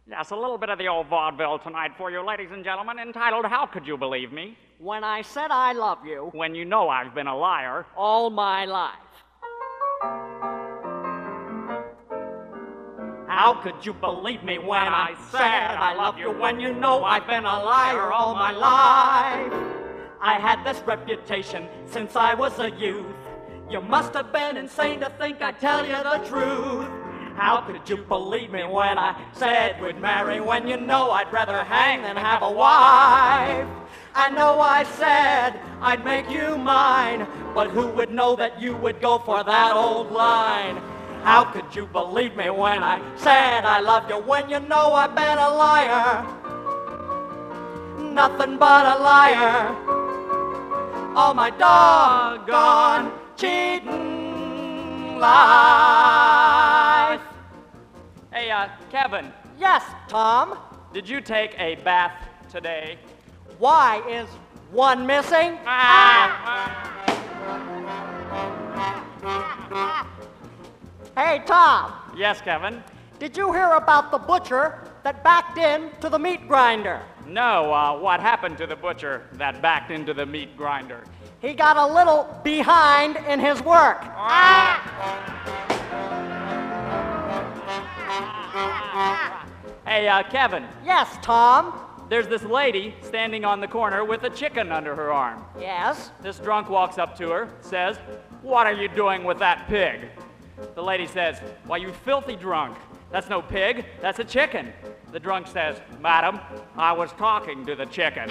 Yes, a little bit of the old vaudeville tonight for you, ladies and gentlemen, entitled How Could You Believe Me? When I said I love you When you know I've been a liar. all my life. How could you believe me when I said I love you when you know I've been a liar all my life? I had this reputation since I was a youth. You must have been insane to think I'd tell you the truth. How could you believe me when I said we'd marry when you know I'd rather hang than have a wife? I know I said I'd make you mine, but who would know that you would go for that old line? How could you believe me when I said I loved you when you know I've been a liar? Nothing but a liar. All my doggone cheating life. Hey, Kevin, Yes, Tom. did you take a bath today? Why is one missing? Hey, Tom. Yes, Kevin. Did you hear about the butcher that backed into the meat grinder? No, what happened to the butcher that backed into the meat grinder? He got a little behind in his work. Hey, Kevin, Yes, Tom. there's this lady standing on the corner with a chicken under her arm. Yes. This drunk walks up to her, says, "What are you doing with that pig?" The lady says, "Why, you filthy drunk. That's no pig, that's a chicken." The drunk says, "Madam, I was talking to the chicken."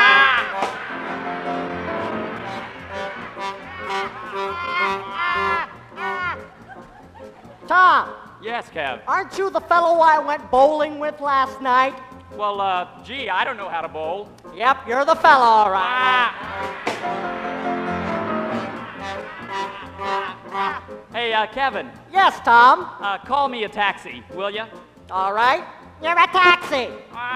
Tom, Yes, Kev. aren't you the fellow I went bowling with last night? Well, gee, I don't know how to bowl. Yep, you're the fellow, all right. Hey, Kevin, Yes, Tom. call me a taxi, will ya? All right. You're a taxi.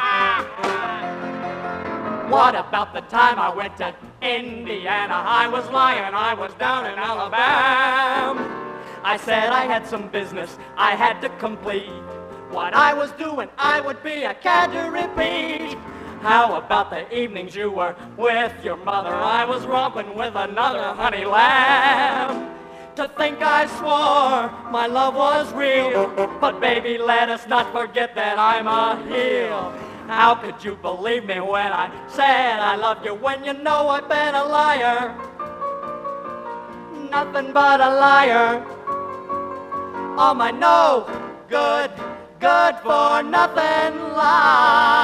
What about the time I went to Indiana? I was lying, I was down in Alabama. I said I had some business I had to complete. What I was doing, I would be a cad to repeat. How about the evenings you were with your mother? I was romping with another honey lamb. To think I swore my love was real, but baby, let us not forget that I'm a heel. How could you believe me when I Said I loved you when you know I've been a liar. Nothing but a liar. All my no good, good for nothing lies.